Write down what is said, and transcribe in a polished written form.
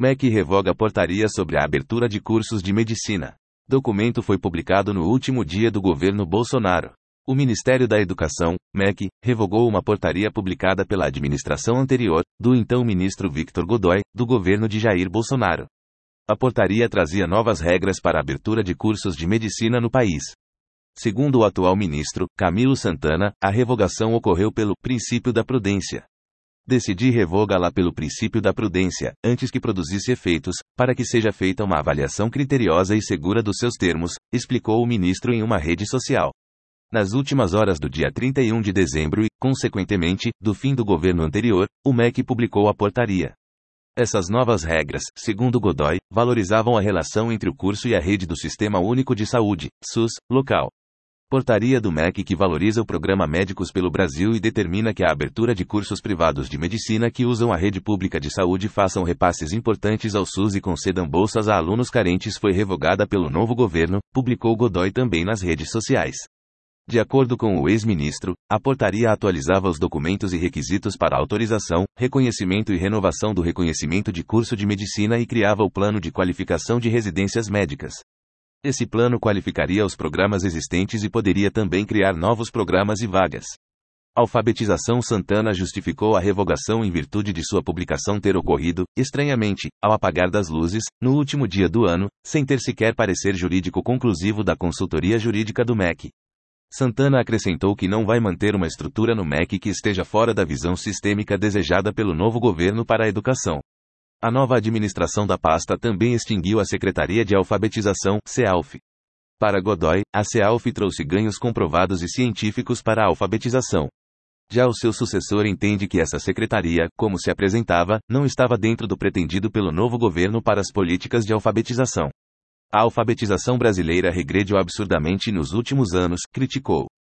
MEC revoga a portaria sobre a abertura de cursos de medicina. Documento foi publicado no último dia do governo Bolsonaro. O Ministério da Educação, MEC, revogou uma portaria publicada pela administração anterior, do então ministro Victor Godoy, do governo de Jair Bolsonaro. A portaria trazia novas regras para a abertura de cursos de medicina no país. Segundo o atual ministro, Camilo Santana, a revogação ocorreu pelo princípio da prudência. Decidi revogá-la pelo princípio da prudência, antes que produzisse efeitos, para que seja feita uma avaliação criteriosa e segura dos seus termos, explicou o ministro em uma rede social. Nas últimas horas do dia 31 de dezembro e, consequentemente, do fim do governo anterior, o MEC publicou a portaria. Essas novas regras, segundo Godoy, valorizavam a relação entre o curso e a rede do Sistema Único de Saúde, SUS, local. Portaria do MEC que valoriza o programa Médicos pelo Brasil e determina que a abertura de cursos privados de medicina que usam a rede pública de saúde façam repasses importantes ao SUS e concedam bolsas a alunos carentes foi revogada pelo novo governo, publicou Godoy também nas redes sociais. De acordo com o ex-ministro, a portaria atualizava os documentos e requisitos para autorização, reconhecimento e renovação do reconhecimento de curso de medicina e criava o plano de qualificação de residências médicas. Esse plano qualificaria os programas existentes e poderia também criar novos programas e vagas. Alfabetização Santana justificou a revogação em virtude de sua publicação ter ocorrido, estranhamente, ao apagar das luzes, no último dia do ano, sem ter sequer parecer jurídico conclusivo da consultoria jurídica do MEC. Santana acrescentou que não vai manter uma estrutura no MEC que esteja fora da visão sistêmica desejada pelo novo governo para a educação. A nova administração da pasta também extinguiu a Secretaria de Alfabetização, CEALF. Para Godoy, a CEALF trouxe ganhos comprovados e científicos para a alfabetização. Já o seu sucessor entende que essa secretaria, como se apresentava, não estava dentro do pretendido pelo novo governo para as políticas de alfabetização. A alfabetização brasileira regrediu absurdamente nos últimos anos, criticou.